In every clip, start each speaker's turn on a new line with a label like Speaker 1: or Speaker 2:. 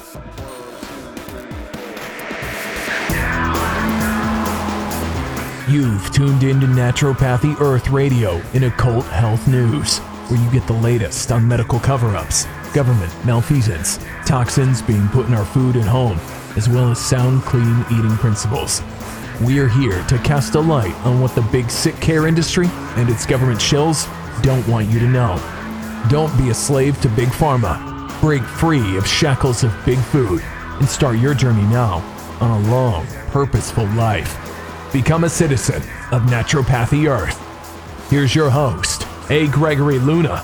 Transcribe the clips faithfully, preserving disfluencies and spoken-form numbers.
Speaker 1: You've tuned into Naturopathy Earth Radio in Occult Health News, where you get the latest on medical cover-ups, government malfeasance, toxins being put in our food and home, as well as sound, clean eating principles. We're here to cast a light on what the big sick care industry and its government shills don't want you to know. Don't be a slave to Big Pharma. Break free of shackles of big food and start your journey now on a long, purposeful life. Become a citizen of Naturopathy Earth. Here's your host, A. Gregory Luna.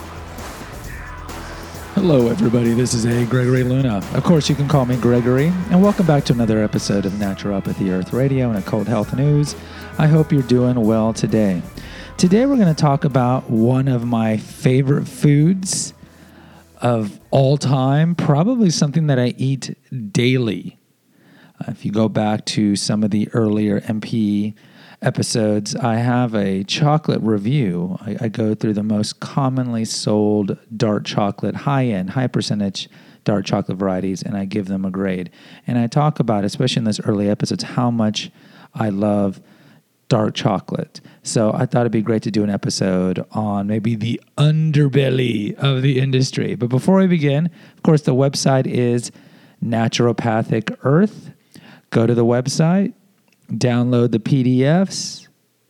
Speaker 2: Hello, everybody. This is A. Gregory Luna. Of course, you can call me Gregory, and welcome back to another episode of Naturopathy Earth Radio and Occult Health News. I hope you're doing well today. Today, we're going to talk about one of my favorite foods of all time, probably something that I eat daily. Uh, if you go back to some of the earlier M P episodes, I have a chocolate review. I, I go through the most commonly sold dark chocolate, high-end, high percentage dark chocolate varieties, and I give them a grade. And I talk about, especially in those early episodes, how much I love dark chocolate. So I thought it'd be great to do an episode on maybe the underbelly of the industry. But before we begin, of course, the website is Naturopathic Earth. Go to the website, download the P D Fs,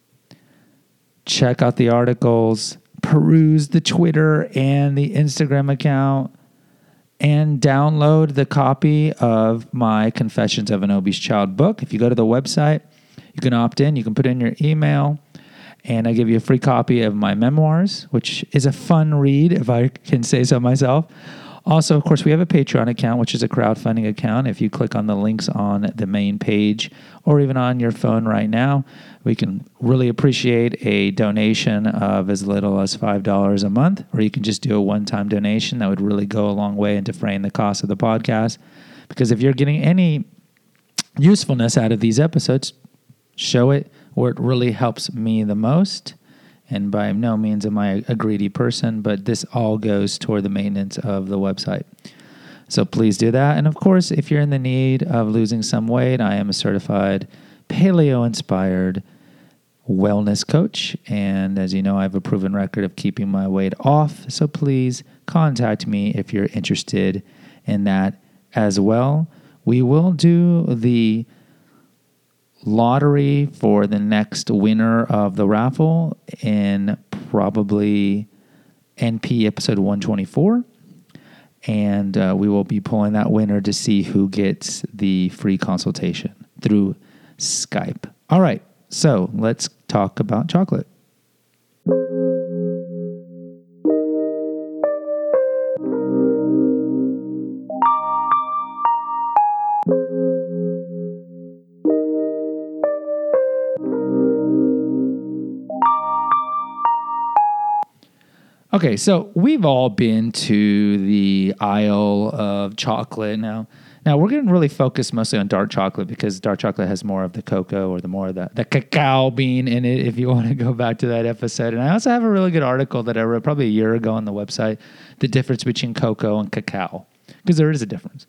Speaker 2: check out the articles, peruse the Twitter and the Instagram account, and download the copy of my Confessions of an Obese Child book. If you go to the website, you can opt in, you can put in your email, and I give you a free copy of my memoirs, which is a fun read, if I can say so myself. Also, of course, we have a Patreon account, which is a crowdfunding account. If you click on the links on the main page or even on your phone right now, we can really appreciate a donation of as little as five dollars a month, or you can just do a one-time donation. That would really go a long way in defraying the cost of the podcast. Because if you're getting any usefulness out of these episodes, show it where it really helps me the most. And by no means am I a greedy person, but this all goes toward the maintenance of the website. So please do that. And of course, if you're in the need of losing some weight, I am a certified paleo-inspired wellness coach. And as you know, I have a proven record of keeping my weight off. So please contact me if you're interested in that as well. We will do the lottery for the next winner of the raffle in probably N P episode one twenty-four. And uh, we will be pulling that winner to see who gets the free consultation through Skype. All right, so let's talk about chocolate. Okay, so we've all been to the aisle of chocolate now. Now, we're going to really focus mostly on dark chocolate because dark chocolate has more of the cocoa or the more of the, the cacao bean in it, if you want to go back to that episode. And I also have a really good article that I wrote probably a year ago on the website, the difference between cocoa and cacao, because there is a difference.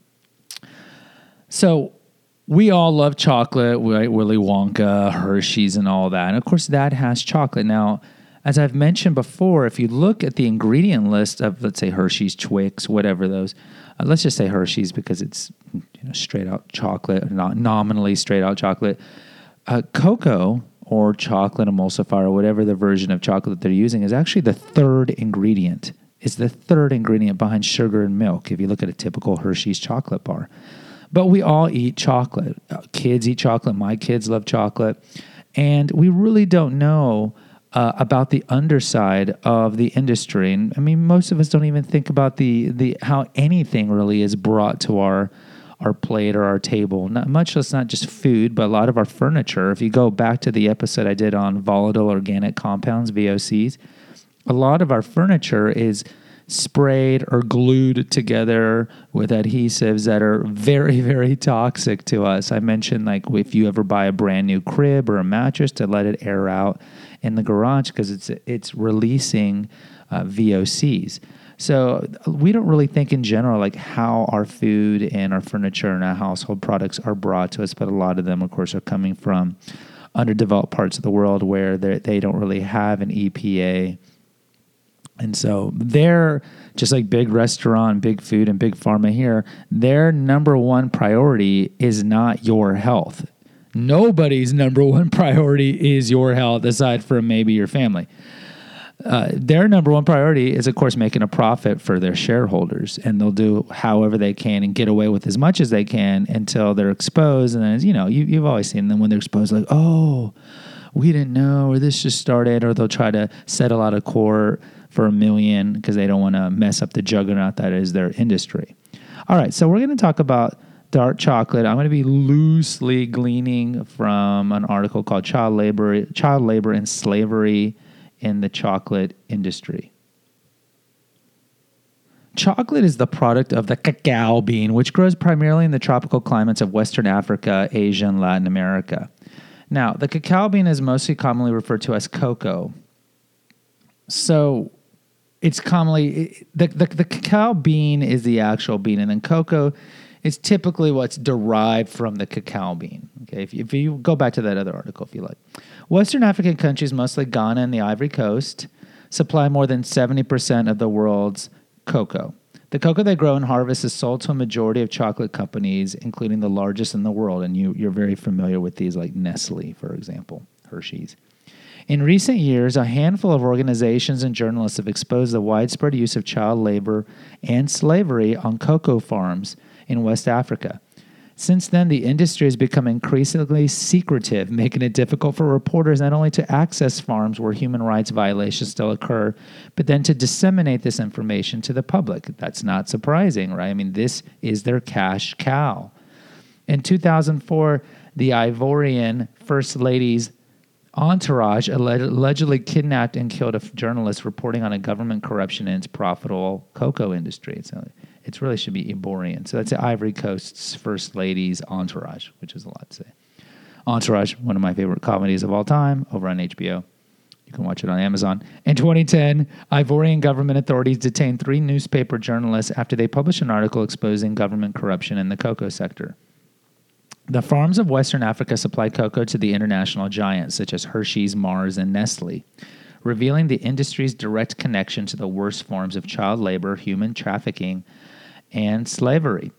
Speaker 2: So we all love chocolate, right? Willy Wonka, Hershey's, and all that. And of course, that has chocolate. Now, as I've mentioned before, if you look at the ingredient list of, let's say, Hershey's, Twix, whatever those, uh, let's just say Hershey's because it's you know straight out chocolate, not nominally straight out chocolate. Uh, cocoa or chocolate emulsifier or whatever the version of chocolate they're using is actually the third ingredient. It's the third ingredient behind sugar and milk if you look at a typical Hershey's chocolate bar. But we all eat chocolate. Uh, kids eat chocolate. My kids love chocolate. And we really don't know Uh, about the underside of the industry. And I mean, most of us don't even think about the the how anything really is brought to our our plate or our table. Not much less not just food, but a lot of our furniture. If you go back to the episode I did on volatile organic compounds, V O Cs, a lot of our furniture is sprayed or glued together with adhesives that are very, very toxic to us. I mentioned like if you ever buy a brand new crib or a mattress to let it air out in the garage because it's it's releasing uh, V O Cs. So we don't really think in general like how our food and our furniture and our household products are brought to us, but a lot of them, of course, are coming from underdeveloped parts of the world where they don't really have an E P A. And so they're just like big restaurant, big food, and big pharma here. Their number one priority is not your health. Nobody's number one priority is your health, aside from maybe your family. Uh, their number one priority is, of course, making a profit for their shareholders, and they'll do however they can and get away with as much as they can until they're exposed. And then, you know, you, you've always seen them when they're exposed, like, oh, we didn't know, or this just started, or they'll try to settle out of court for a million because they don't want to mess up the juggernaut that is their industry. All right, so we're going to talk about dark chocolate. I'm going to be loosely gleaning from an article called Child Labor, Child Labor and Slavery in the Chocolate Industry. Chocolate is the product of the cacao bean, which grows primarily in the tropical climates of Western Africa, Asia, and Latin America. Now, the cacao bean is mostly commonly referred to as cocoa. So it's commonly, the, the, the cacao bean is the actual bean, and then cocoa is typically what's derived from the cacao bean. Okay, if you, if you go back to that other article, if you like. Western African countries, mostly Ghana and the Ivory Coast, supply more than seventy percent of the world's cocoa. The cocoa they grow and harvest is sold to a majority of chocolate companies, including the largest in the world. And you, you're very familiar with these, like Nestle, for example, Hershey's. In recent years, a handful of organizations and journalists have exposed the widespread use of child labor and slavery on cocoa farms in West Africa. Since then, the industry has become increasingly secretive, making it difficult for reporters not only to access farms where human rights violations still occur, but then to disseminate this information to the public. That's not surprising, right? I mean, this is their cash cow. In two thousand four, the Ivorian First Lady's entourage allegedly kidnapped and killed a journalist reporting on a government corruption in its profitable cocoa industry. So it really should be Ivorian. So that's the Ivory Coast's First Lady's entourage, which is a lot to say. Entourage, one of my favorite comedies of all time, over on H B O. You can watch it on Amazon. In twenty ten, Ivorian government authorities detained three newspaper journalists after they published an article exposing government corruption in the cocoa sector. The farms of Western Africa supply cocoa to the international giants such as Hershey's, Mars, and Nestle, revealing the industry's direct connection to the worst forms of child labor, human trafficking, and slavery.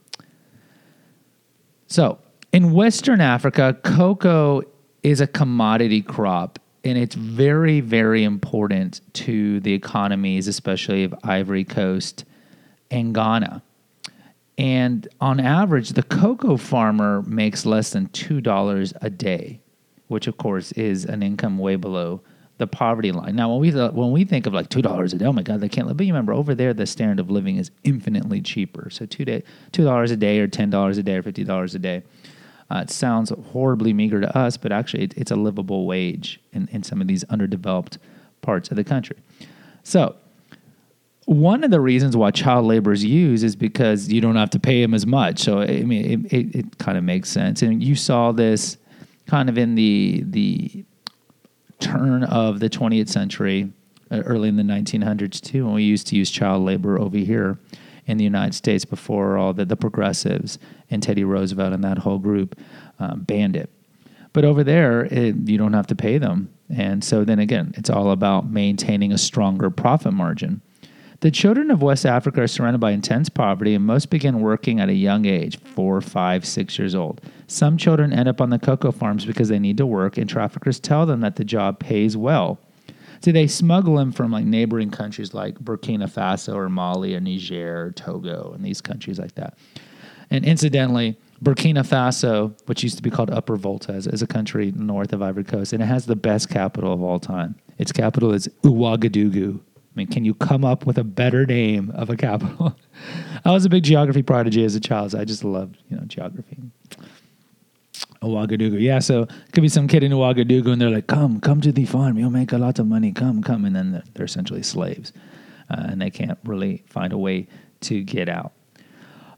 Speaker 2: So, in Western Africa, cocoa is a commodity crop, and it's very, very important to the economies, especially of Ivory Coast and Ghana. And on average, the cocoa farmer makes less than two dollars a day, which, of course, is an income way below the poverty line. Now, when we th- when we think of like two dollars a day, oh my God, they can't live. But you remember, over there, the standard of living is infinitely cheaper. So two day, two dollars a day, or ten dollars a day, or fifty dollars a day. Uh, it sounds horribly meager to us, but actually, it, it's a livable wage in, in some of these underdeveloped parts of the country. So, one of the reasons why child labor is used is because you don't have to pay them as much. So, I mean, it, it, it kind of makes sense. And you saw this kind of in the the turn of the twentieth century, uh, early in the nineteen hundreds too, when we used to use child labor over here in the United States before all the, the progressives and Teddy Roosevelt and that whole group um, banned it. But over there, it, you don't have to pay them. And so then again, it's all about maintaining a stronger profit margin. The children of West Africa are surrounded by intense poverty, and most begin working at a young age, four, five, six years old. Some children end up on the cocoa farms because they need to work, and traffickers tell them that the job pays well. So they smuggle them from like neighboring countries like Burkina Faso or Mali or Niger or Togo and these countries like that. And incidentally, Burkina Faso, which used to be called Upper Volta, is, is a country north of Ivory Coast, and it has the best capital of all time. Its capital is Ouagadougou. I mean, can you come up with a better name of a capital? I was a big geography prodigy as a child, so I just loved, you know, geography. Ouagadougou. Yeah, so it could be some kid in Ouagadougou, and they're like, come, come to the farm. You'll make a lot of money. Come, come. And then they're, they're essentially slaves, uh, and they can't really find a way to get out.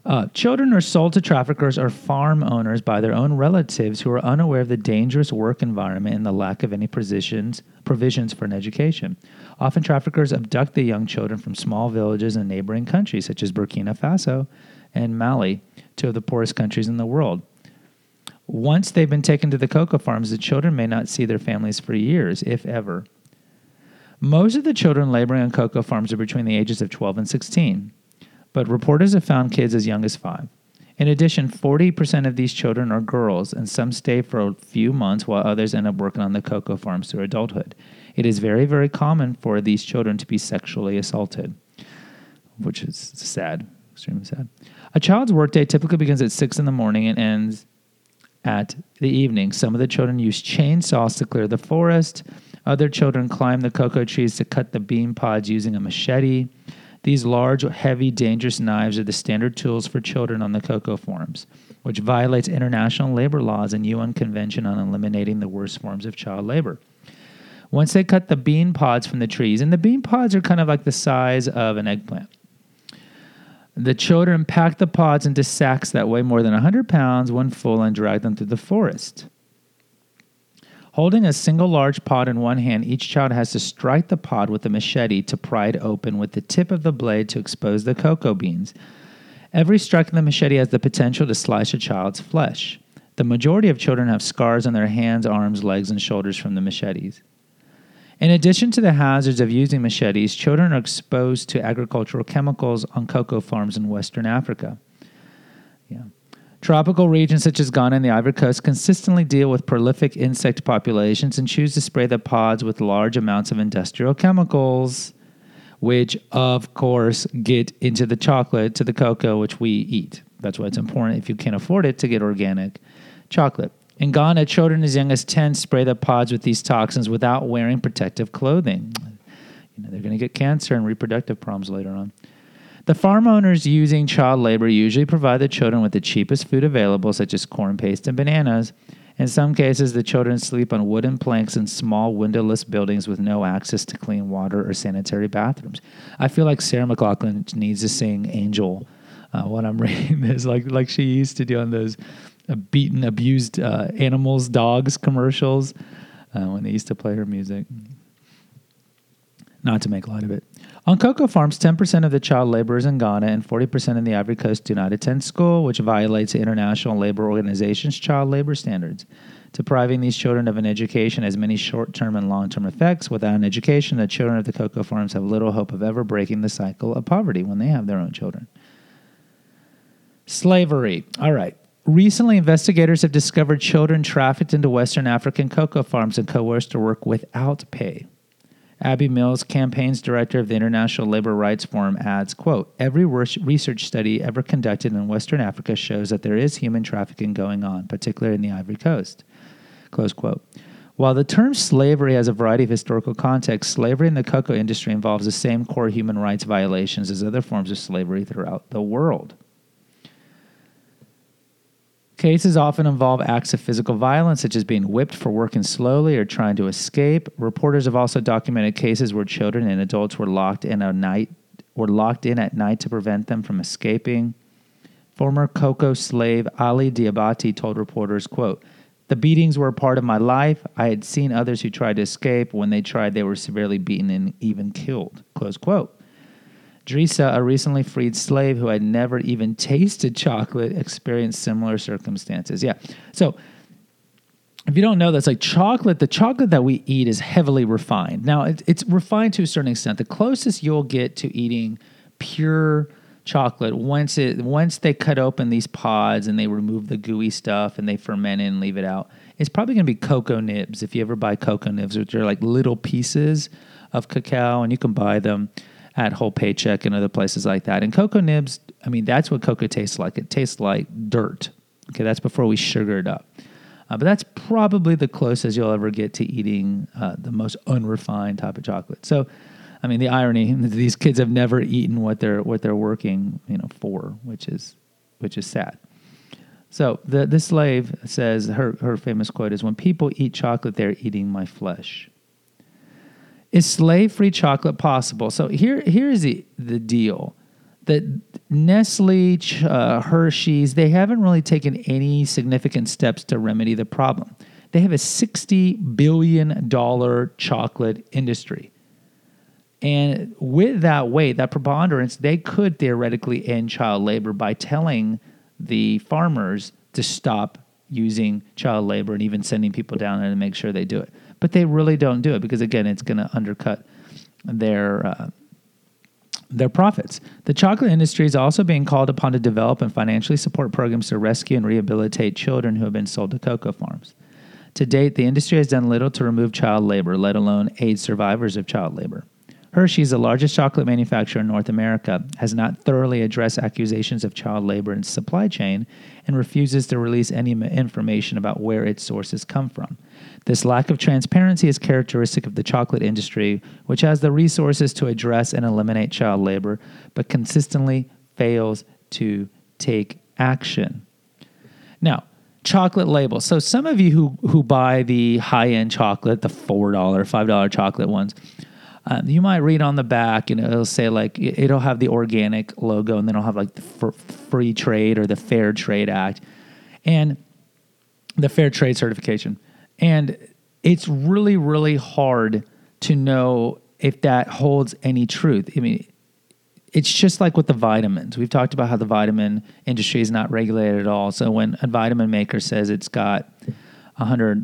Speaker 2: Uh, children are sold to traffickers or farm owners by their own relatives who are unaware of the dangerous work environment and the lack of any provisions, provisions for an education. Often traffickers abduct the young children from small villages in neighboring countries such as Burkina Faso and Mali, two of the poorest countries in the world. Once they've been taken to the cocoa farms, the children may not see their families for years, if ever. Most of the children laboring on cocoa farms are between the ages of twelve and sixteen. But reporters have found kids as young as five. In addition, forty percent of these children are girls, and some stay for a few months while others end up working on the cocoa farms through adulthood. It is very, very common for these children to be sexually assaulted, which is sad, extremely sad. A child's workday typically begins at six in the morning and ends at the evening. Some of the children use chainsaws to clear the forest. Other children climb the cocoa trees to cut the bean pods using a machete. These large, heavy, dangerous knives are the standard tools for children on the cocoa farms, which violates international labor laws and U N Convention on eliminating the worst forms of child labor. Once they cut the bean pods from the trees, and the bean pods are kind of like the size of an eggplant, the children pack the pods into sacks that weigh more than one hundred pounds when full and drag them through the forest. Holding a single large pod in one hand, each child has to strike the pod with a machete to pry it open with the tip of the blade to expose the cocoa beans. Every strike of the machete has the potential to slice a child's flesh. The majority of children have scars on their hands, arms, legs, and shoulders from the machetes. In addition to the hazards of using machetes, children are exposed to agricultural chemicals on cocoa farms in Western Africa. Yeah. Tropical regions such as Ghana and the Ivory Coast consistently deal with prolific insect populations and choose to spray the pods with large amounts of industrial chemicals, which, of course, get into the chocolate, to the cocoa, which we eat. That's why it's important, if you can't afford it, to get organic chocolate. In Ghana, children as young as ten spray the pods with these toxins without wearing protective clothing. You know, they're going to get cancer and reproductive problems later on. The farm owners using child labor usually provide the children with the cheapest food available, such as corn paste and bananas. In some cases, the children sleep on wooden planks in small windowless buildings with no access to clean water or sanitary bathrooms. I feel like Sarah McLachlan needs to sing Angel uh, when I'm reading this, like like she used to do on those uh, beaten, abused uh, animals, dogs commercials uh, when they used to play her music. Not to make light of it. On cocoa farms, ten percent of the child laborers in Ghana and forty percent in the Ivory Coast do not attend school, which violates the International Labor Organization's child labor standards. Depriving these children of an education has many short-term and long-term effects. Without an education, the children of the cocoa farms have little hope of ever breaking the cycle of poverty when they have their own children. Slavery. All right. Recently, investigators have discovered children trafficked into Western African cocoa farms and coerced to work without pay. Abby Mills, campaigns director of the International Labor Rights Forum, adds, quote, "Every research study ever conducted in Western Africa shows that there is human trafficking going on, particularly in the Ivory Coast." Close quote. While the term slavery has a variety of historical contexts, slavery in the cocoa industry involves the same core human rights violations as other forms of slavery throughout the world. Cases often involve acts of physical violence, such as being whipped for working slowly or trying to escape. Reporters have also documented cases where children and adults were locked in at night, were locked in at night to prevent them from escaping. Former cocoa slave Ali Diabati told reporters, quote, "The beatings were a part of my life. I had seen others who tried to escape. When they tried, they were severely beaten and even killed." Close quote. Drisa, a recently freed slave who had never even tasted chocolate, experienced similar circumstances. Yeah. So if you don't know, that's like chocolate. The chocolate that we eat is heavily refined. Now, it, it's refined to a certain extent. The closest you'll get to eating pure chocolate, once it once they cut open these pods and they remove the gooey stuff and they ferment it and leave it out, it's probably going to be cocoa nibs. If you ever buy cocoa nibs, which are like little pieces of cacao, and you can buy them at Whole Paycheck and other places like that. And cocoa nibs, I mean, that's what cocoa tastes like. It tastes like dirt. Okay, that's before we sugar it up. Uh, but that's probably the closest you'll ever get to eating uh, the most unrefined type of chocolate. So, I mean, the irony, these kids have never eaten what they're what they're working, you know, for, which is which is sad. So the the slave says, her her famous quote is, "When people eat chocolate, they're eating my flesh." Is slave-free chocolate possible? So here, here is the, the deal. That Nestle, uh, Hershey's, they haven't really taken any significant steps to remedy the problem. They have a sixty billion dollars chocolate industry. And with that weight, that preponderance, they could theoretically end child labor by telling the farmers to stop using child labor and even sending people down there to make sure they do it. But they really don't do it because, again, it's going to undercut their uh, their profits. The chocolate industry is also being called upon to develop and financially support programs to rescue and rehabilitate children who have been sold to cocoa farms. To date, the industry has done little to remove child labor, let alone aid survivors of child labor. Hershey's, the largest chocolate manufacturer in North America, has not thoroughly addressed accusations of child labor in its supply chain and refuses to release any information about where its sources come from. This lack of transparency is characteristic of the chocolate industry, which has the resources to address and eliminate child labor, but consistently fails to take action. Now, chocolate labels. So some of you who, who buy the high-end chocolate, the four dollars, five dollars chocolate ones, Um, you might read on the back, and it'll say like it'll have the organic logo, and then it'll have like the f- free trade or the Fair Trade Act, and the Fair Trade certification. And it's really, really hard to know if that holds any truth. I mean, it's just like with the vitamins. We've talked about how the vitamin industry is not regulated at all. So when a vitamin maker says it's got one hundred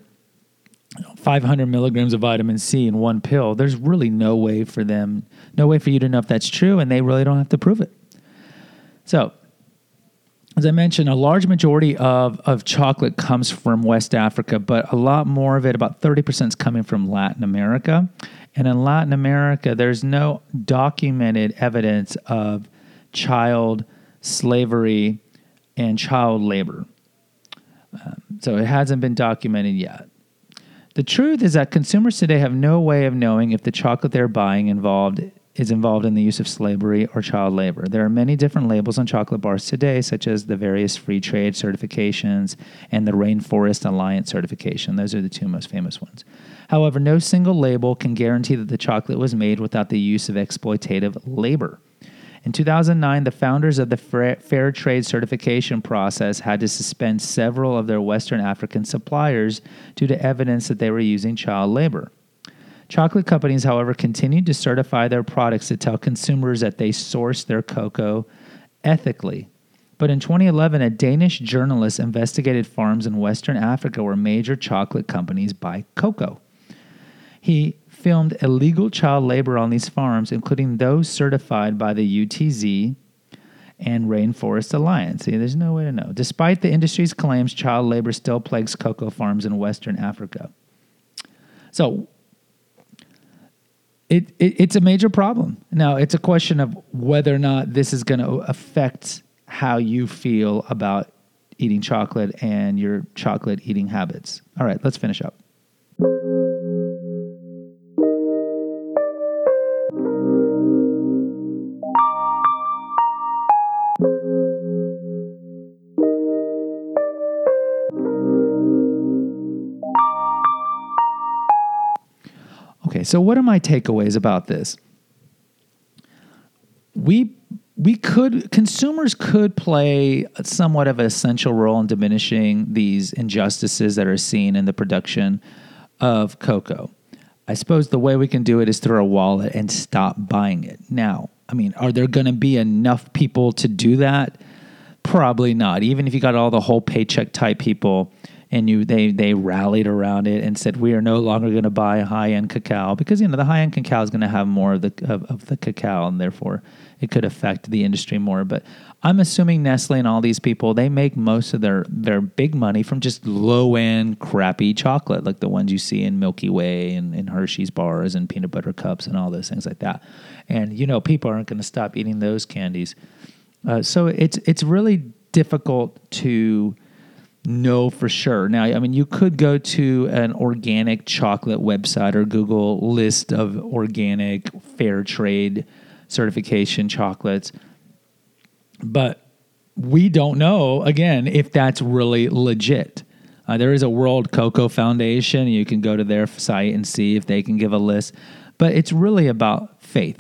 Speaker 2: five hundred milligrams of vitamin C in one pill, there's really no way for them, no way for you to know if that's true, and they really don't have to prove it. So, as I mentioned, a large majority of, of chocolate comes from West Africa, but a lot more of it, about thirty percent, is coming from Latin America. And in Latin America, there's no documented evidence of child slavery and child labor. Um, so it hasn't been documented yet. The truth is that consumers today have no way of knowing if the chocolate they're buying involved is involved in the use of slavery or child labor. There are many different labels on chocolate bars today, such as the various free trade certifications and the Rainforest Alliance certification. Those are the two most famous ones. However, no single label can guarantee that the chocolate was made without the use of exploitative labor. In two thousand nine, the founders of the Fair Trade certification process had to suspend several of their Western African suppliers due to evidence that they were using child labor. Chocolate companies, however, continued to certify their products to tell consumers that they sourced their cocoa ethically. But in twenty eleven, a Danish journalist investigated farms in Western Africa where major chocolate companies buy cocoa. He filmed illegal child labor on these farms, including those certified by the U T Z and Rainforest Alliance. See, there's no way to know. Despite the industry's claims, child labor still plagues cocoa farms in Western Africa. So it, it it's a major problem. Now, it's a question of whether or not this is going to affect how you feel about eating chocolate and your chocolate eating habits. All right, let's finish up. Okay, so what are my takeaways about this? We we could consumers could play somewhat of an essential role in diminishing these injustices that are seen in the production of cocoa. I suppose the way we can do it is through our wallet and stop buying it. Now, I mean, are there going to be enough people to do that? Probably not. Even if you got all the whole paycheck type people and you they they rallied around it and said, we are no longer going to buy high-end cacao because, you know, the high-end cacao is going to have more of the of, of the cacao, and therefore it could affect the industry more. But I'm assuming Nestle and all these people, they make most of their, their big money from just low-end, crappy chocolate, like the ones you see in Milky Way and in Hershey's bars and peanut butter cups and all those things like that. And, you know, people aren't going to stop eating those candies. Uh, so it's it's really difficult to know for sure. Now, I mean, you could go to an organic chocolate website or Google list of organic fair trade certification chocolates, but we don't know, again, if that's really legit. Uh, there is a World Cocoa Foundation. You can go to their site and see if they can give a list, but it's really about faith.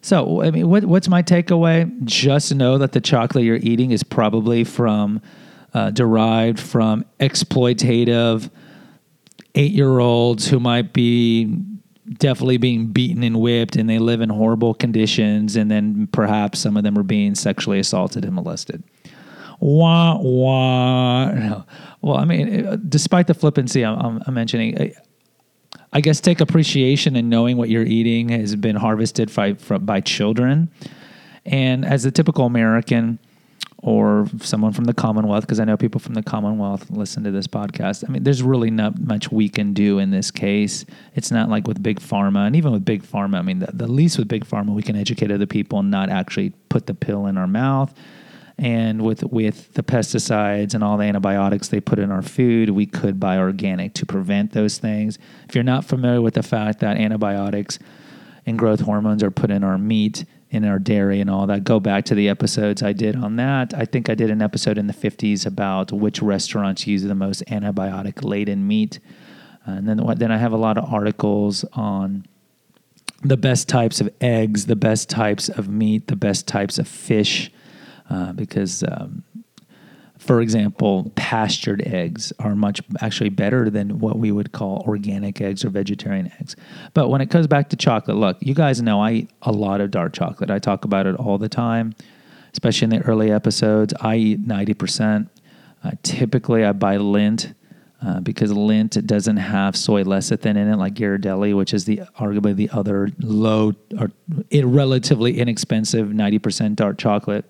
Speaker 2: So, I mean, what, what's my takeaway? Just know that the chocolate you're eating is probably from, uh, derived from exploitative eight-year-olds who might be definitely being beaten and whipped, and they live in horrible conditions, and then perhaps some of them are being sexually assaulted and molested. Wah, wah. No. Well, I mean, despite the flippancy I'm, I'm, I'm mentioning, I, I guess take appreciation in knowing what you're eating has been harvested by, from, by children. And as a typical American or someone from the Commonwealth, because I know people from the Commonwealth listen to this podcast, I mean, there's really not much we can do in this case. It's not like with Big Pharma. And even with Big Pharma, I mean, the, the least with Big Pharma, we can educate other people and not actually put the pill in our mouth. And with with the pesticides and all the antibiotics they put in our food, we could buy organic to prevent those things. If you're not familiar with the fact that antibiotics and growth hormones are put in our meat, in our dairy and all that, go back to the episodes I did on that. I think I did an episode in the fifties about which restaurants use the most antibiotic-laden meat. Uh, and then, then I have a lot of articles on the best types of eggs, the best types of meat, the best types of fish, Uh, because, um, for example, pastured eggs are much actually better than what we would call organic eggs or vegetarian eggs. But when it comes back to chocolate, look, you guys know I eat a lot of dark chocolate. I talk about it all the time, especially in the early episodes. I eat ninety percent. Uh, typically, I buy Lindt uh, because Lindt doesn't have soy lecithin in it like Ghirardelli, which is the arguably the other low or relatively inexpensive ninety percent dark chocolate.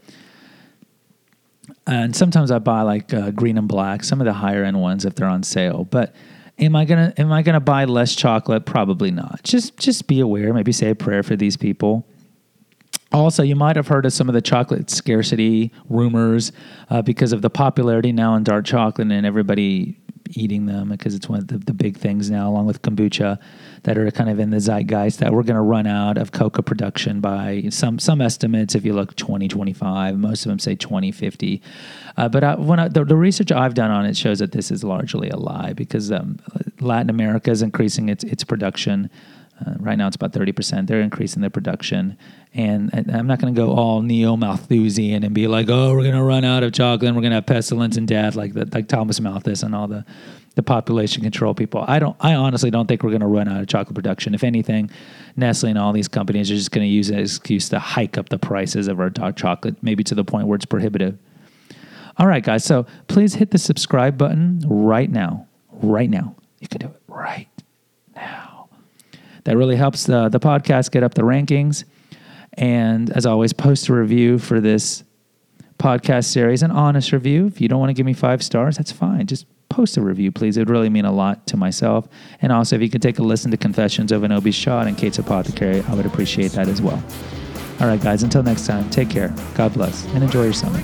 Speaker 2: And sometimes I buy like uh, green and black, some of the higher end ones if they're on sale. But am I gonna am I gonna buy less chocolate? Probably not. Just just be aware. Maybe say a prayer for these people. Also, you might have heard of some of the chocolate scarcity rumors uh, because of the popularity now in dark chocolate and everybody eating them, because it's one of the, the big things now, along with kombucha, that are kind of in the zeitgeist, that we're going to run out of cocoa production by some some estimates. If you look twenty twenty-five, most of them say twenty fifty. Uh, but I, when I, the, the research I've done on it shows that this is largely a lie, because um, Latin America is increasing its its production. Uh, right now it's about thirty percent. They're increasing their production. And, and I'm not going to go all neo-Malthusian and be like, oh, we're going to run out of chocolate and we're going to have pestilence and death like the, like Thomas Malthus and all the, the population control people. I don't. I honestly don't think we're going to run out of chocolate production. If anything, Nestle and all these companies are just going to use it as an excuse to hike up the prices of our dark chocolate, maybe to the point where it's prohibitive. All right, guys. So please hit the subscribe button right now. Right now. You can do it right now. That really helps the, the podcast get up the rankings. And as always, post a review for this podcast series, an honest review. If you don't want to give me five stars, that's fine. Just post a review, please. It would really mean a lot to myself. And also, if you could take a listen to Confessions of an Obese Shot and Kate's Apothecary, I would appreciate that as well. All right, guys, until next time, take care. God bless, and enjoy your summer.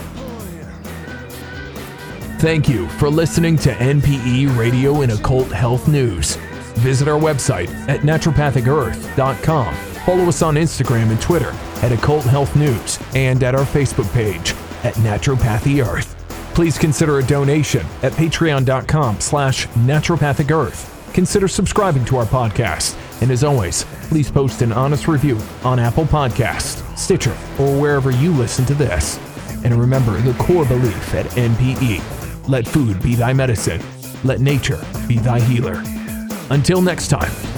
Speaker 1: Thank you for listening to N P E Radio and Occult Health News. Visit our website at naturopathic earth dot com. Follow us on Instagram and Twitter at Occult Health News and at our Facebook page at Naturopathy Earth. Please consider a donation at patreon.com slash naturopathic earth. Consider subscribing to our podcast. And as always, please post an honest review on Apple Podcasts, Stitcher, or wherever you listen to this. And remember the core belief at N P E. Let food be thy medicine. Let nature be thy healer. Until next time.